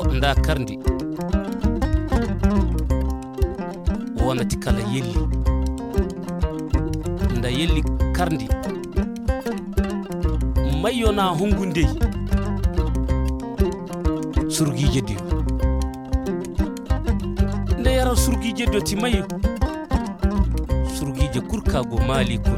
nda karndi wonati kala yelli nda yelli karndi mayyona hongundey surgije diyo nde yara surgije do ti mayyo surgije kurkago maali